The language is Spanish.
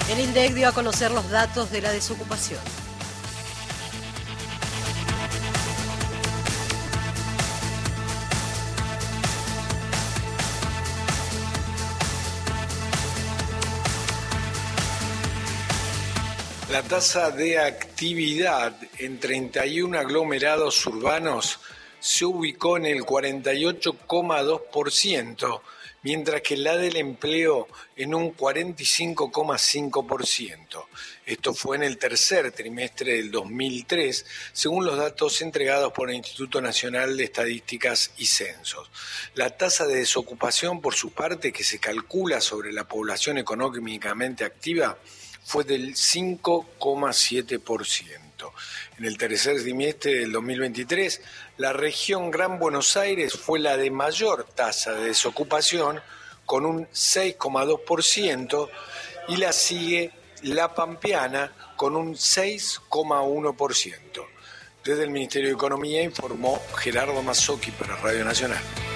El INDEC dio a conocer los datos de la desocupación. La tasa de actividad en 31 aglomerados urbanos se ubicó en el 48,2%, mientras que la del empleo en un 45,5%. Esto fue en el tercer trimestre del 2003, según los datos entregados por el Instituto Nacional de Estadísticas y Censos. La tasa de desocupación, por su parte, que se calcula sobre la población económicamente activa, fue del 5,7%. En el tercer trimestre del 2023, la región Gran Buenos Aires fue la de mayor tasa de desocupación, con un 6,2%, y la sigue La Pampeana, con un 6,1%. Desde el Ministerio de Economía informó Gerardo Mazzocchi para Radio Nacional.